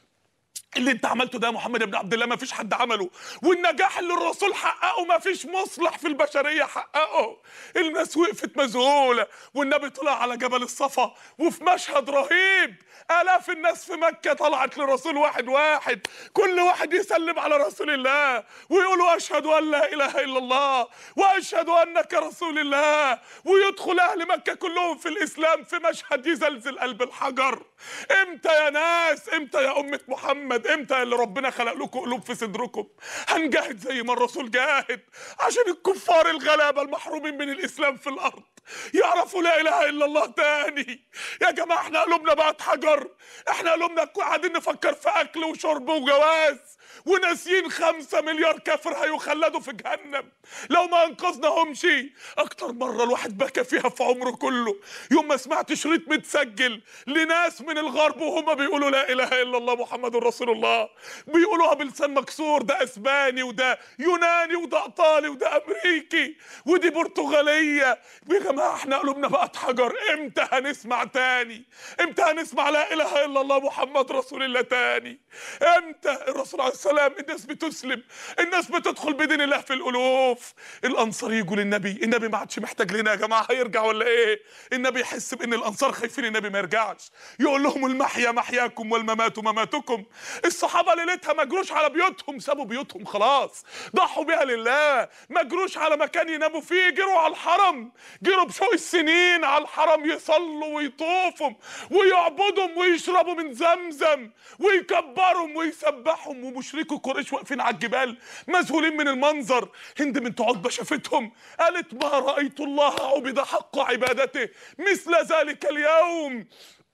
اللي انت عملته ده يا محمد بن عبد الله ما فيش حد عمله، والنجاح اللي الرسول حققه ما فيش مصلح في البشريه حققه. الناس وقفت مذهوله، والنبي طلع على جبل الصفا وفي مشهد رهيب آلاف الناس في مكة طلعت لرسول واحد واحد، كل واحد يسلم على رسول الله ويقولوا أشهد أن لا إله إلا الله وأشهد أنك رسول الله، ويدخل أهل مكة كلهم في الإسلام في مشهد يزلزل قلب الحجر. إمتى يا ناس؟ إمتى يا أمة محمد؟ إمتى اللي ربنا خلق لكم قلوب في صدركم هنجاهد زي ما الرسول جاهد عشان الكفار الغلابة المحرومين من الإسلام في الأرض يعرفوا لا إله إلا الله تاني؟ يا جماعة احنا قلوبنا بقت حجر، احنا قلوبنا قاعدين نفكر في أكل وشرب وجواز وناسيين خمسة مليار كافر هيخلدوا في جهنم لو ما انقذناهمش. اكتر مرة الواحد بكى فيها في عمره كله يوم ما سمعت شريط متسجل لناس من الغرب وهم بيقولوا لا اله الا الله محمد رسول الله، بيقولوها بلسان مكسور، ده اسباني وده يوناني وده ايطالي وده امريكي ودي برتغالية. يا جماعة احنا قلوبنا بقت حجر، امتى هنسمع تاني؟ امتى هنسمع لا اله الا الله محمد رسول الله تاني؟ امتى؟ الرسول عليه السلام الناس بتسلم، الناس بتدخل بدين الله في الالوف. الانصار يجوا للنبي، النبي ما عادش محتاج لنا يا جماعه، هيرجع ولا ايه؟ النبي يحس بان الانصار خايفين النبي ما يرجعش، يقول لهم المحيا محياكم والممات مماتكم. الصحابه ليلتها ما جروش على بيوتهم، سابوا بيوتهم خلاص، ضحوا بيها لله، ما جروش على مكان يناموا فيه، جروا على الحرم، جروا بشوق السنين على الحرم يصلوا ويطوفوا ويعبدوا ويشربوا من زمزم ويكبروا ويسبحهم. ومشركوا قريش واقفين على الجبال مذهولين من المنظر. هند بنت عتبة شافتهم قالت ما رأيت الله عبد حق عبادته مثل ذلك اليوم،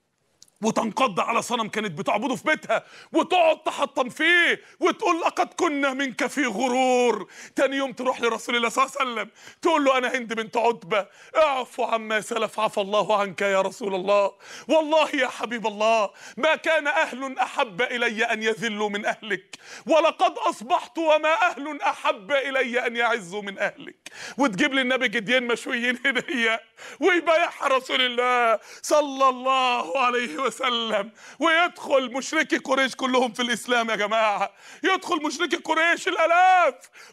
وتنقض على صنم كانت بتعبده في بيتها وتقعد تحطم فيه وتقول لقد كنا منك في غرور. تاني يوم تروح لرسول الله صلى الله عليه وسلم تقول له انا هند بنت عتبة اعفو عما سلف عفى الله عنك يا رسول الله، والله يا حبيب الله ما كان اهل احب الي ان يذلوا من اهلك ولقد اصبحت وما اهل احب الي ان يعزوا من اهلك. وتجيب للنبي جديين مشويين هديه ويبايعها رسول الله صلى الله عليه وسلم وسلم، ويدخل مشركي قريش كلهم في الاسلام. يا جماعه يدخل مشركي قريش الالاف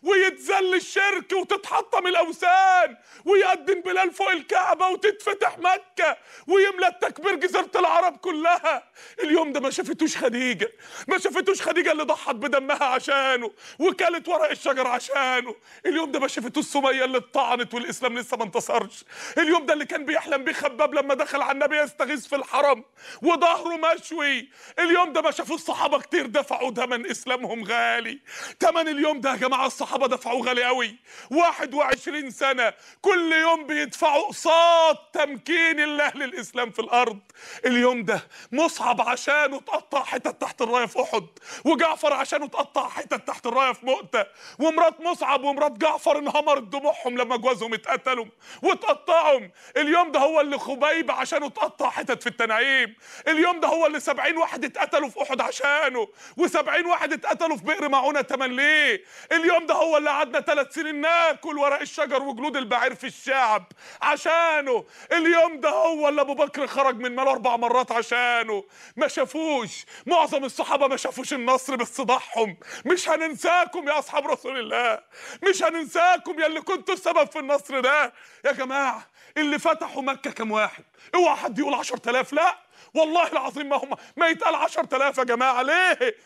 ويتذل الشرك وتتحطم الاوثان ويأذن بلال فوق الكعبه وتتفتح مكه ويملى التكبير جزيره العرب كلها. اليوم ده ما شافتوش خديجه، ما شافتوش خديجه اللي ضحت بدمها عشانه وكلت ورق الشجر عشانه. اليوم ده ما شافتوش سميه اللي اتطعنت والاسلام لسه ما انتصرش. اليوم ده اللي كان بيحلم بيه خباب لما دخل على النبي يستغيث في الحرم وظهره مشوي. اليوم ده ما شافوا الصحابه كتير دفعوا ثمن اسلامهم غالي. ثمن اليوم ده يا جماعه الصحابه دفعوا غالي قوي، واحد وعشرين سنه كل يوم بيدفعوا قصاد تمكين الله للاسلام في الارض. اليوم ده مصعب عشانه اتقطع حتت تحت الرايه في احد، وجعفر عشانه اتقطع حتت تحت الرايه في مؤتة، ومرات مصعب ومرات جعفر انهمرت دموعهم لما جوازهم اتقتلوا واتقطعوا. اليوم ده هو اللي خبيب عشانه اتقطع حتت في التنعيم. اليوم ده هو اللي سبعين واحد اتقتلوا في احد عشانه، وسبعين واحد اتقتلوا في بئر معونة تمن ليه. اليوم ده هو اللي قعدنا ثلاث سنين ناكل ورق الشجر وجلود البعير في الشعب عشانه. اليوم ده هو اللي ابو بكر خرج من ماله اربع مرات عشانه. ما شافوش، معظم الصحابه ما شافوش النصر بس ضحهم. مش هننساكم يا اصحاب رسول الله، مش هننساكم يا اللي كنتوا السبب في النصر ده. يا جماعه اللي فتحوا مكه كام واحد؟ اوعى حد يقول عشرة آلاف، لا والله العظيم ما هم ما يتقال عشرة آلاف يا جماعه. ليه؟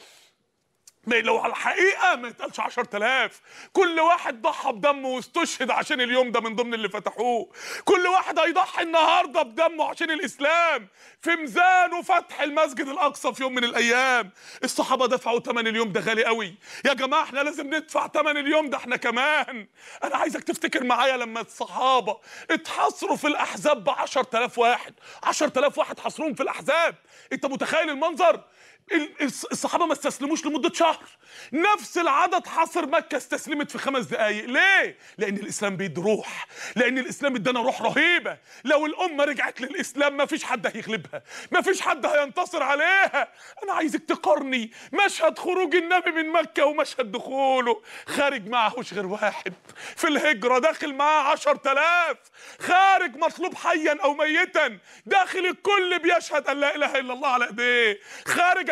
لو على الحقيقه ما يتقالش عشرة آلاف. كل واحد ضحى بدمه واستشهد عشان اليوم ده من ضمن اللي فتحوه. كل واحد هيضحي النهارده بدمه عشان الاسلام. في ميزانه فتح المسجد الاقصى في يوم من الايام. الصحابه دفعوا ثمن اليوم ده غالي قوي. يا جماعه احنا لازم ندفع ثمن اليوم ده احنا كمان. انا عايزك تفتكر معايا لما الصحابه اتحصروا في الاحزاب ب عشرة آلاف واحد، عشرة آلاف واحد حصروهم في الاحزاب. انت متخيل المنظر؟ الصحابه ما استسلموش لمده شهر. نفس العدد حاصر مكه استسلمت في خمس دقائق. ليه؟ لان الاسلام بيدي روح، لان الاسلام ادانا روح رهيبه. لو الامه رجعت للاسلام ما فيش حد هيغلبها، ما فيش حد هينتصر عليها. انا عايزك تقارني مشهد خروج النبي من مكه ومشهد دخوله. خارج معهوش غير واحد في الهجره، داخل معاه عشرة آلاف. خارج مطلوب حيا او ميتا، داخل الكل بيشهد ان لا اله الا الله على ايديه. خارج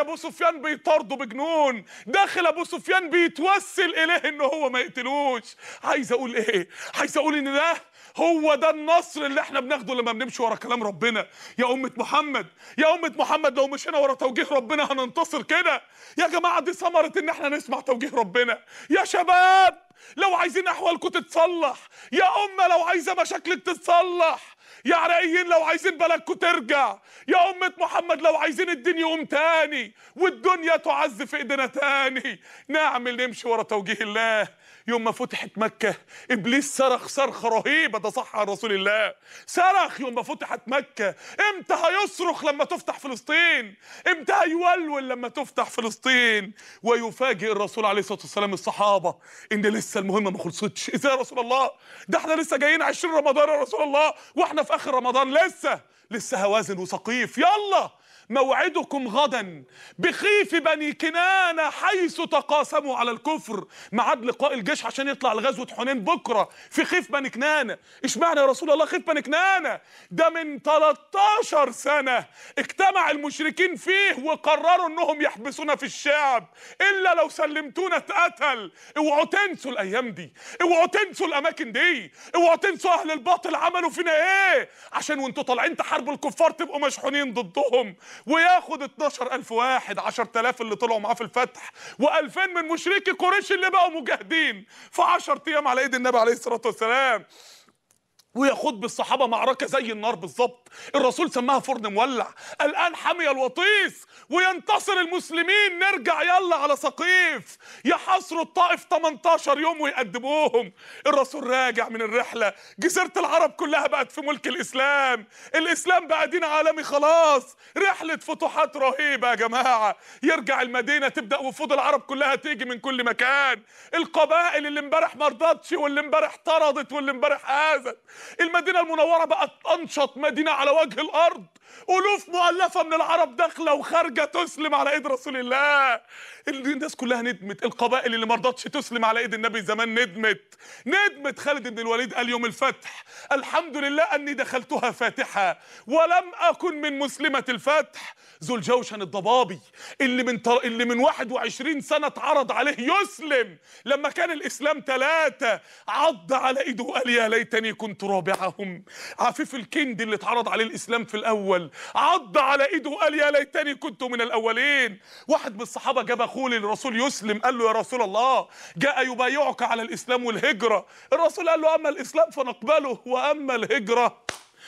ابو سفيان بيطارده بجنون، داخل ابو سفيان بيتوسل اليه ان هو ما يقتلوش. عايز اقول ايه؟ عايز اقول ان ده هو ده النصر اللي احنا بناخده لما بنمشي ورا كلام ربنا. يا أمة محمد، يا أمة محمد، لو مشينا ورا توجيه ربنا هننتصر كده. يا جماعة دي ثمرة ان احنا نسمع توجيه ربنا. يا شباب لو عايزين احوالكم تتصلح، يا أمة لو عايزة مشاكلك تتصلح، يا عراقيين لو عايزين بلدكم ترجع، يا أمة محمد لو عايزين الدين يقوم تاني والدنيا تعز في ايدينا تاني، نعمل نمشي ورا توجيه الله. يوم ما فتحت مكة إبليس صرخ صرخة رهيبة، ده صح عن رسول الله، صرخ يوم ما فتحت مكة. امتى هيصرخ؟ لما تفتح فلسطين. امتى هيولول؟ لما تفتح فلسطين. ويفاجئ الرسول عليه الصلاة والسلام الصحابة إن لسه المهمة ما خلصتش. إزاي يا رسول الله؟ ده احنا لسه جايين عشرين رمضان يا رسول الله، واحنا في آخر رمضان، لسه لسه هوازن وسقيف. يلا موعدكم غدا بخيف بني كنانة حيث تقاسموا على الكفر. ميعاد لقاء الجيش عشان يطلع لغزوة حنين بكرة في خيف بني كنانة. اشمعنى يا رسول الله خيف بني كنانة؟ ده من تلتاشر سنة اجتمع المشركين فيه وقرروا انهم يحبسونا في الشعب، الا لو سلمتونا اتقتل. اوعوا تنسوا الايام دي، اوعوا تنسوا الاماكن دي، اوعوا تنسوا اهل الباطل عملوا فينا ايه عشان وانتوا طالعين تحاربوا الكفار تبقوا مشحونين ضدهم. وياخد اتناشر الف واحد، عشرة آلاف اللي طلعوا معاه في الفتح، وألفين من مشركي قريش اللي بقوا مجاهدين في عشرة ايام على ايد النبي عليه الصلاة والسلام، ويخوض بالصحابة معركة زي النار بالظبط. الرسول سماها فرن مولع. الآن حمي الوطيس وينتصر المسلمين، نرجع يلا على سقيف. يحاصروا الطائف تمنتاشر يوم ويقدموهم. الرسول راجع من الرحلة، جزيرة العرب كلها بقت في ملك الإسلام، الإسلام بقى دين عالمي خلاص. رحلة فتوحات رهيبة يا جماعة. يرجع المدينة، تبدأ وفود العرب كلها تيجي من كل مكان. القبائل اللي امبارح مرضتش واللي امبارح طردت واللي امبارح آذت. المدينة المنورة بقت أنشط مدينة على وجه الأرض. ألوف مؤلفة من العرب داخلة وخارجة تسلم على إيد رسول الله. الناس كلها ندمت. القبائل اللي مرضتش تسلم على إيد النبي زمان ندمت ندمت. خالد بن الوليد قال يوم الفتح: الحمد لله أني دخلتها فاتحة ولم أكن من مسلمة الفتح. ذو الجوشن الضبابي اللي من طر... اللي من واحد وعشرين سنة اتعرض عليه يسلم لما كان الإسلام ثلاثة، عض على إيده وقال يا ليتني كنت رابعهم. عفيف الكندي اللي اتعرض عليه الإسلام في الأول عض على إيده وقال يا ليتني كنت من الأولين. واحد من الصحابة جاب أخوه للرسول يسلم، قال له يا رسول الله جاء يبايعك على الإسلام والهجرة. الرسول قال له أما الإسلام فنقبله وأما الهجرة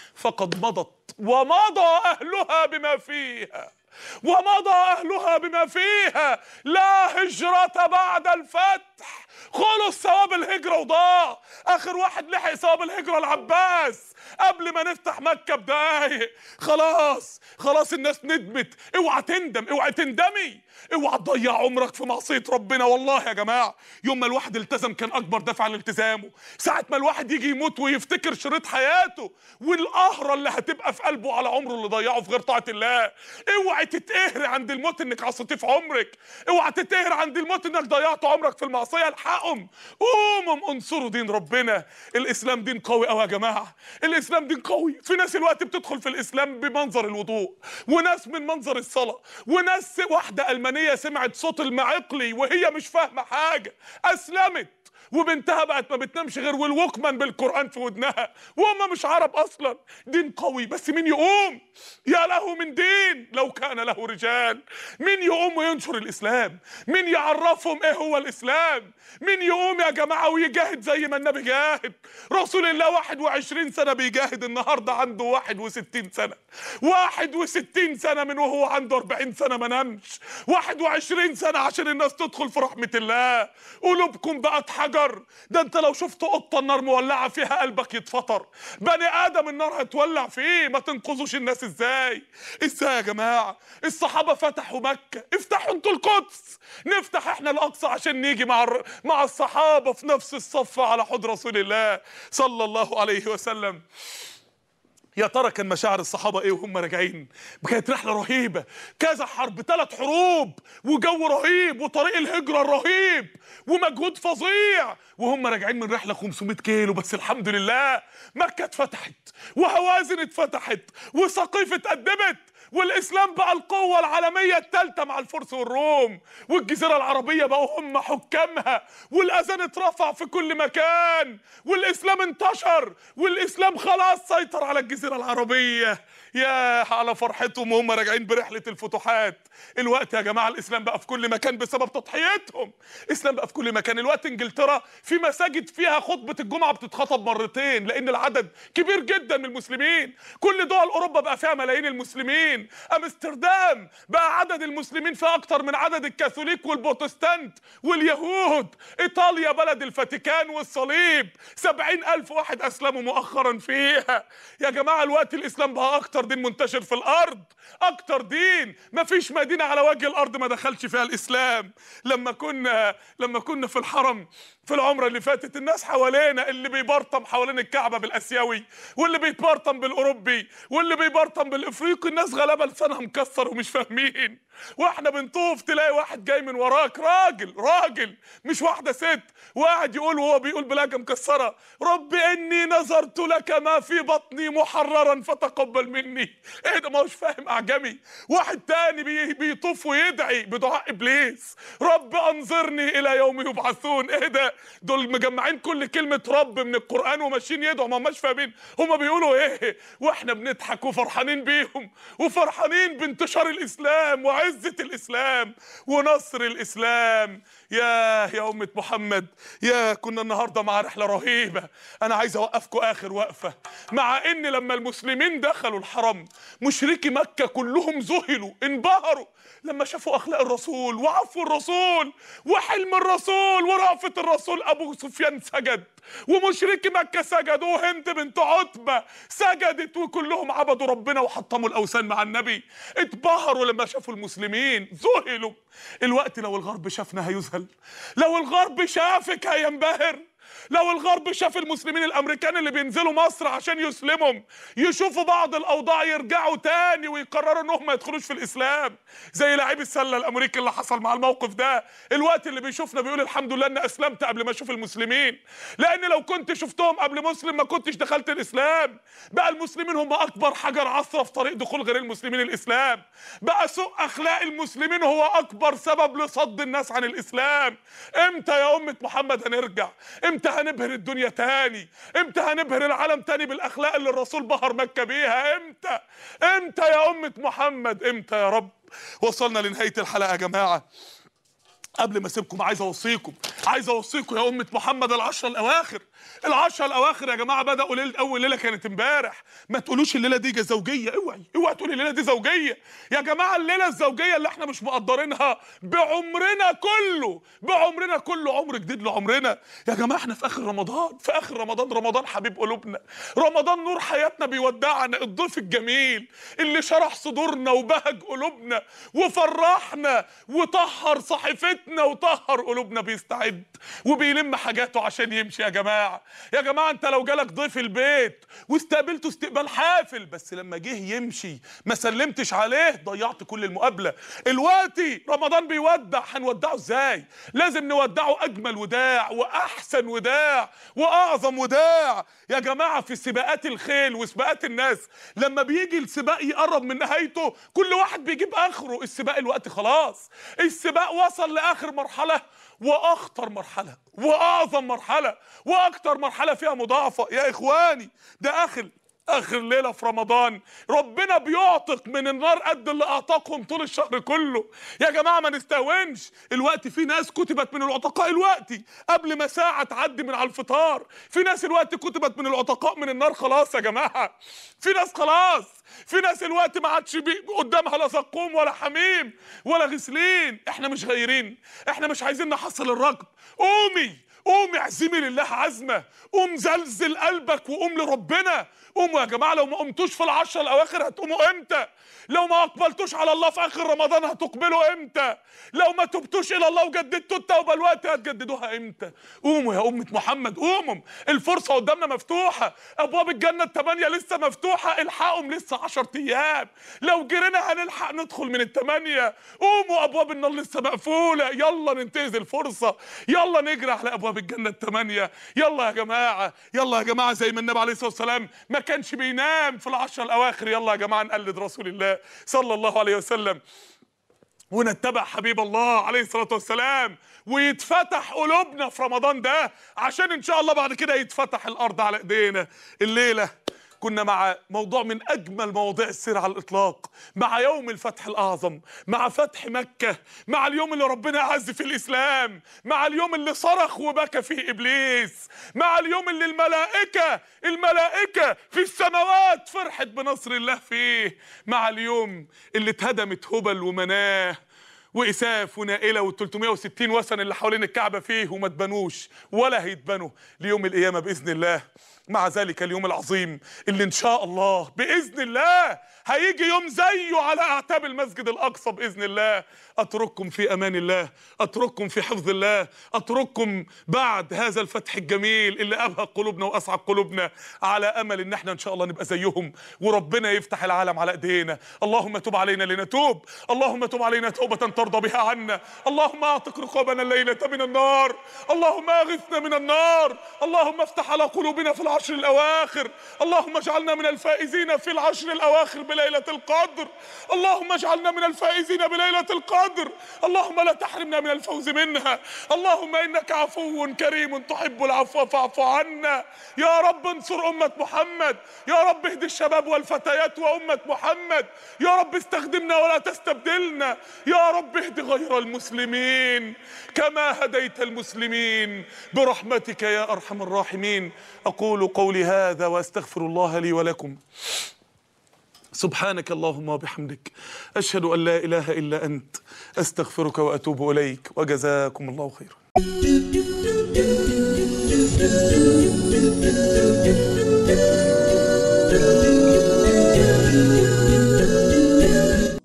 فقد مضت ومضى أهلها بما فيها، ومضى أهلها بما فيها. لا هجرة بعد الفتح. خلص ثواب الهجرة وضاع. آخر واحد لحق ثواب الهجرة العباس قبل ما نفتح مكة بدقايق. خلاص خلاص الناس ندمت. اوعى تندم، اوعى تندمي، اوعى تضيع عمرك في معصية ربنا. والله يا جماعة يوم ما الواحد التزم كان أكبر دافع لالتزامه. ساعة ما الواحد يجي يموت ويفتكر شريط حياته والقهرة اللي هتبقى في قلبه على عمره اللي ضيعه في غير طاعة الله. اوعى تتقهر عند الموت انك عصيتيه في عمرك، اوعى تتقهر عند الموت انك ضيعت عمرك في المعصية. الحقهم، قوموا انصروا دين ربنا. الإسلام دين قوي قوي يا جماعة، الإسلام دين قوي. في ناس الوقت بتدخل في الإسلام بمنظر الوضوء، وناس من منظر الصلاة، وناس واحدة ألمانية سمعت صوت المعقلي وهي مش فاهمة حاجة أسلمت، وبنتها بقت ما بتنامش غير والوكمان بالقرآن في ودنها وهم مش عرب أصلا. دين قوي، بس مين يقوم؟ يا له من دين لو كان له رجال. مين يقوم وينشر الإسلام؟ مين يعرفهم إيه هو الإسلام؟ مين يقوم يا جماعة ويجاهد زي ما النبي جاهد؟ رسول الله واحد وعشرين سنة بيجاهد، النهاردة عنده واحد وستين سنة. واحد وستين سنة من وهو عنده أربعين سنة ما نامش. واحد وعشرين سنة عشان الناس تدخل في رحمة الله. قلوبكم بقت حجر. ده انت لو شفت قطة النار مولعة فيها قلبك يتفطر. بني آدم النار هتولع فيه. ما تنقذوش الناس ازاي؟ ازاي يا جماعة؟ الصحابة فتحوا مكة، افتحوا انتوا القدس، نفتح احنا الأقصى عشان نيجي مع الر... مع الصحابة في نفس الصف على حوض رسول الله صلى الله عليه وسلم. يا ترى كان مشاعر الصحابة ايه وهم راجعين؟ كانت رحلة رهيبة، كذا حرب، ثلاث حروب، وجو رهيب، وطريق الهجرة الرهيب، ومجهود فظيع، وهم راجعين من رحلة خمسمائة كيلو. بس الحمد لله مكة اتفتحت، وهوازن اتفتحت، وسقيف اتقدمت، والاسلام بقى القوه العالميه الثالثه مع الفرس والروم، والجزيره العربيه بقوا هم حكامها، والاذان اترفع في كل مكان، والاسلام انتشر، والاسلام خلاص سيطر على الجزيره العربيه. يا على فرحتهم وهم راجعين برحله الفتوحات. الوقت يا جماعه الاسلام بقى في كل مكان بسبب تضحيتهم. الاسلام بقى في كل مكان. الوقت انجلترا في مساجد فيها خطبه الجمعه بتتخطب مرتين لان العدد كبير جدا من المسلمين. كل دول اوروبا بقى فيها ملايين المسلمين. امستردام بقى عدد المسلمين فيها اكتر من عدد الكاثوليك والبروتستانت واليهود. ايطاليا بلد الفاتيكان والصليب سبعين الف واحد اسلموا مؤخرا فيها. يا جماعه الوقت الاسلام بقى اكتر دين منتشر في الارض، اكتر دين. مفيش مدينه على وجه الارض ما دخلش فيها الاسلام. لما كنا لما كنا في الحرم في العمره اللي فاتت، الناس حوالينا اللي بيبرطم حوالين الكعبه بالاسيوي، واللي بيتبرطم بالاوروبي، واللي بيبرطم بالافريقي، الناس غلابه لسانها مكسر ومش فاهمين. واحنا بنطوف تلاقي واحد جاي من وراك، راجل راجل مش واحده ست، وقاعد يقول وهو بيقول بلهجه مكسره: رب اني نظرت لك ما في بطني محررا فتقبل مني. ايه ده؟ ما هوش فاهم اعجمي. واحد تاني بي بيطوف ويدعي بدعاء ابليس: رب انظرني الى يوم يبعثون. ايه ده؟ دول مجمعين كل كلمه رب من القران وماشيين يدعوا، ما هماش فاهمين هما بيقولوا ايه. واحنا بنضحك وفرحانين بيهم، وفرحانين بانتشار الاسلام وعزه الاسلام ونصر الاسلام. يا يا أمة محمد، يا كنا النهارده مع رحلة رهيبة. أنا عايز أوقفكم آخر وقفة، مع إن لما المسلمين دخلوا الحرم مشركي مكة كلهم ذهلوا انبهروا لما شافوا أخلاق الرسول وعفو الرسول وحلم الرسول ورأفة الرسول. أبو سفيان سجد، ومشركي مكة سجدوا، وهند بنت عتبة سجدت، وكلهم عبدوا ربنا وحطموا الأوثان مع النبي. اتبهروا لما شافوا المسلمين، ذهلوا. الوقت لو الغرب شافنا هيذهل، لو الغرب شافك هينبهر، لو الغرب شاف المسلمين الامريكان اللي بينزلوا مصر عشان يسلمهم، يشوفوا بعض الاوضاع يرجعوا تاني ويقرروا انهم ما يدخلوش في الاسلام، زي لاعب السله الامريكي اللي حصل مع الموقف ده. الوقت اللي بيشوفنا بيقول الحمد لله ان اسلمت قبل ما اشوف المسلمين، لان لو كنت شفتهم قبل مسلم ما كنتش دخلت الاسلام. بقى المسلمين هم اكبر حجر عثره في طريق دخول غير المسلمين الاسلام. بقى سوء اخلاق المسلمين هو اكبر سبب لصد الناس عن الاسلام. امتى يا امه محمد هنرجع؟ امتى هنبهر الدنيا تاني؟ امتى هنبهر العالم تاني بالاخلاق اللي الرسول بهر مكة بيها؟ امتى؟ امتى يا امة محمد؟ امتى يا رب؟ وصلنا لنهاية الحلقة يا جماعة. قبل ما اسيبكم عايز اوصيكم عايز اوصيكم يا امه محمد، العشره الاواخر العشره الاواخر يا جماعه بداوا ليله، اول ليله كانت امبارح. ما تقولوش الليله دي زوجيه، اوعي اوعي تقولي الليله دي زوجيه يا جماعه. الليله الزوجيه اللي احنا مش مقدرينها بعمرنا كله، بعمرنا كله، عمر جديد لعمرنا يا جماعه. احنا في اخر رمضان، في اخر رمضان، رمضان حبيب قلوبنا، رمضان نور حياتنا بيودعنا، الضيف الجميل اللي شرح صدورنا وبهج قلوبنا وفرحنا وطهر صحيفتنا وطهر قلوبنا، بيستعد وبيلم حاجاته عشان يمشي. يا جماعه يا جماعه انت لو جالك ضيف البيت واستقبلته استقبال حافل، بس لما جه يمشي ما سلمتش عليه، ضيعت كل المقابله. الوقتي رمضان بيودع، هنودعه ازاي؟ لازم نودعه اجمل وداع واحسن وداع واعظم وداع يا جماعه. في سباقات الخيل وسباقات الناس لما بيجي السباق يقرب من نهايته كل واحد بيجيب اخره. السباق الوقت خلاص، السباق وصل لاخر مرحله واخطر مرحله واعظم مرحله واكتر مرحله فيها مضاعفه يا اخواني. ده اخر اخر ليله في رمضان، ربنا بيعتق من النار قد اللي اعتقهم طول الشهر كله يا جماعه. ما نستهونش. الوقت في ناس كتبت من العتقاء الوقت قبل ما ساعه تعدي من على الفطار، في ناس الوقت كتبت من العتقاء من النار خلاص يا جماعه. في ناس خلاص، في ناس الوقت ما عادش قدامها لا زقوم ولا حميم ولا غسلين. احنا مش غيرين، احنا مش عايزين نحصل الركب. قومي قومي اعزمي لله عزمه، قوم زلزل قلبك وقوم لربنا. قوموا يا جماعه. لو ما قمتوش في العشره الاواخر هتقوموا امتى؟ لو ما اقبلتوش على الله في اخر رمضان هتقبلوا امتى؟ لو ما تبتوش الى الله وجددتوا التوبه الوقت هتجددوها امتى؟ قوموا يا امه محمد، قوموا. الفرصه قدامنا مفتوحه، ابواب الجنه الثمانيه لسه مفتوحه، الحقهم لسه عشرة ايام. لو جرينا هنلحق ندخل من الثمانيه. قوموا، ابواب النار لسه مقفوله. يلا ننتهز الفرصه، يلا نجري على ابواب ابواب الجنه الثمانيه. يلا يا جماعه، يلا يا جماعه، زي ما النبي عليه الصلاه والسلام ما كانش بينام في العشر الاواخر، يلا يا جماعه نقلد رسول الله صلى الله عليه وسلم ونتبع حبيب الله عليه الصلاة والسلام، ويتفتح قلوبنا في رمضان ده، عشان ان شاء الله بعد كده يتفتح الارض على ايدينا. الليلة كنا مع موضوع من اجمل مواضيع السيرة على الاطلاق، مع يوم الفتح الاعظم، مع فتح مكة، مع اليوم اللي ربنا اعز فيه الاسلام، مع اليوم اللي صرخ وبكى فيه ابليس، مع اليوم اللي الملائكة الملائكة في السماوات فرحت بنصر الله فيه، مع اليوم اللي اتهدمت هبل ومناه وإساف ونائلة والتلتمية وستين وثن اللي حوالين الكعبة فيه وما اتبنوش ولا هيتبنوا ليوم القيامة بإذن الله. مع ذلك اليوم العظيم اللي إن شاء الله بإذن الله هيجي يوم زيه على أعتاب المسجد الأقصى بإذن الله. أترككم في أمان الله، أترككم في حفظ الله، أترككم بعد هذا الفتح الجميل اللي أبهق قلوبنا وأسعد قلوبنا، على أمل إن احنا إن شاء الله نبقى زيهم وربنا يفتح العالم على إيدينا. اللهم تب علينا لنتوب، اللهم تب علينا توبة ترضى بها عنا، اللهم أعتق رقابنا الليلة من النار، اللهم أغثنا من النار، اللهم افتح على قلوبنا في العشر الأواخر، اللهم اجعلنا من الفائزين في العشر الأواخر بليلة القدر، اللهم اجعلنا من الفائزين بليلة القدر، اللهم لا تحرمنا من الفوز منها، اللهم إنك عفو كريم تحب العفو فاعف عنا. يا رب انصر أمة محمد، يا رب اهد الشباب والفتيات وأمة محمد، يا رب استخدمنا ولا تستبدلنا، يا رب اهد غير المسلمين كما هديت المسلمين برحمتك يا أرحم الراحمين. أقول قولي هذا وأستغفر الله لي ولكم. سبحانك اللهم وبحمدك، أشهد أن لا إله إلا أنت، أستغفرك وأتوب إليك، وجزاكم الله خيرا.